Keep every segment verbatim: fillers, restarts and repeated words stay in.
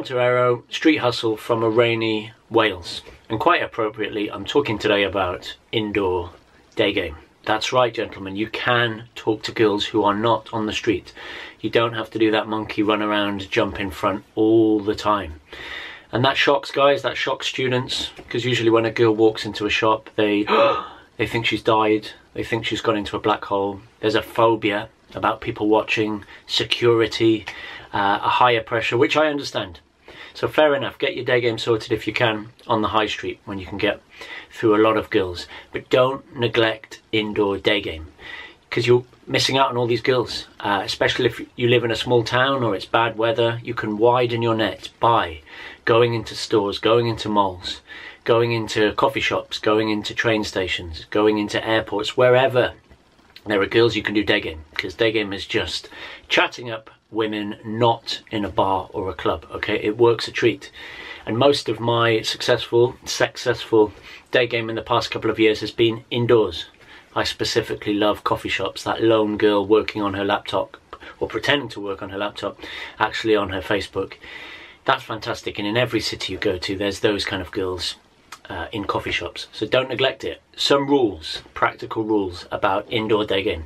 Tom Torero, Street Hustle from a rainy Wales. And quite appropriately, I'm talking today about indoor day game. That's right, gentlemen, you can talk to girls who are not on the street. You don't have to do that monkey run around, jump in front all the time. And that shocks guys, that shocks students, because usually when a girl walks into a shop, they, they think she's died, they think she's gone into a black hole. There's a phobia about people watching, security, uh, a higher pressure, which I understand. So fair enough, get your day game sorted if you can on the high street when you can get through a lot of girls. But don't neglect indoor day game, because you're missing out on all these girls, uh, especially if you live in a small town or it's bad weather. You can widen your net by going into stores, going into malls, going into coffee shops, going into train stations, going into airports, wherever there are girls you can do day game, because day game is just chatting up women, not in a bar or a club, okay? It works a treat. And most of my successful, successful day game in the past couple of years has been indoors. I specifically love coffee shops, that lone girl working on her laptop, or pretending to work on her laptop, actually on her Facebook. That's fantastic, and in every city you go to, there's those kind of girls uh, in coffee shops. So don't neglect it. Some rules, practical rules about indoor day game.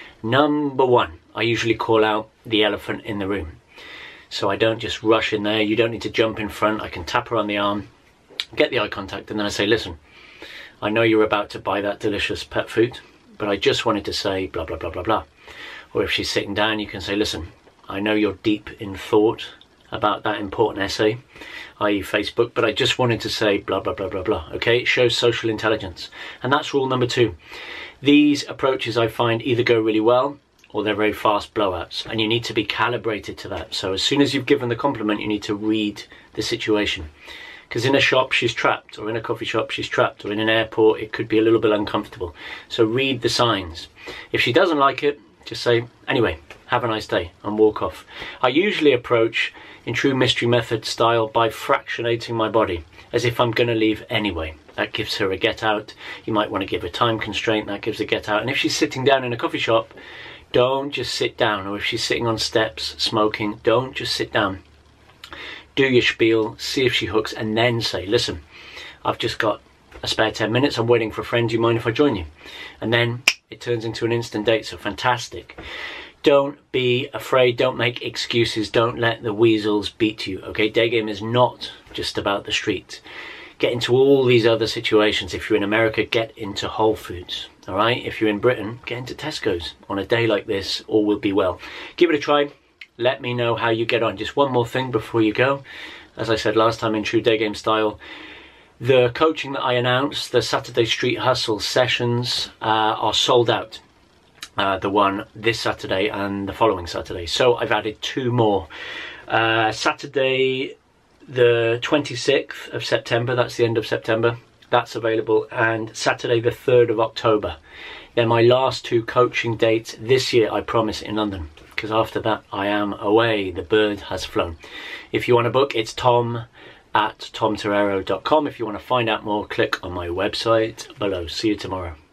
Number one, I usually call out the elephant in the room. So I don't just rush in there. You don't need to jump in front. I can tap her on the arm, get the eye contact, and then I say, listen, I know you're about to buy that delicious pet food, but I just wanted to say blah, blah, blah, blah, blah. Or if she's sitting down, you can say, listen, I know you're deep in thought about that important essay, that is Facebook, but I just wanted to say blah, blah, blah, blah, blah. Okay, it shows social intelligence. And that's rule number two. These approaches I find either go really well or they're very fast blowouts, and you need to be calibrated to that. So as soon as you've given the compliment, you need to read the situation. Because in a shop she's trapped, or in a coffee shop she's trapped, or in an airport it could be a little bit uncomfortable. So read the signs. If she doesn't like it, just say, anyway, have a nice day, and walk off. I usually approach in true mystery method style by fractionating my body, as if I'm going to leave anyway. That gives her a get out. You might want to give her time constraint, that gives a get out. And if she's sitting down in a coffee shop, don't just sit down. Or if she's sitting on steps smoking, don't just sit down. Do your spiel, see if she hooks, and then say, listen, I've just got a spare ten minutes, I'm waiting for a friend, do you mind if I join you? And then it turns into an instant date, so fantastic. Don't be afraid, don't make excuses, don't let the weasels beat you, okay? Day game is not just about the street. Get into all these other situations. If you're in America, get into Whole Foods, all right? If you're in Britain, get into Tesco's. On a day like this, all will be well. Give it a try. Let me know how you get on. Just one more thing before you go. As I said last time in true day game style, the coaching that I announced, the Saturday Street Hustle sessions, uh, are sold out. Uh, the one this Saturday and the following Saturday. So I've added two more. Uh, Saturday the twenty-sixth of September, that's the end of September, that's available, and Saturday the third of October. They're my last two coaching dates this year, I promise, in London, because after that I am away, the bird has flown. If you want to book, it's tom at tom torero dot com. If you want to find out more, click on my website below. See you tomorrow.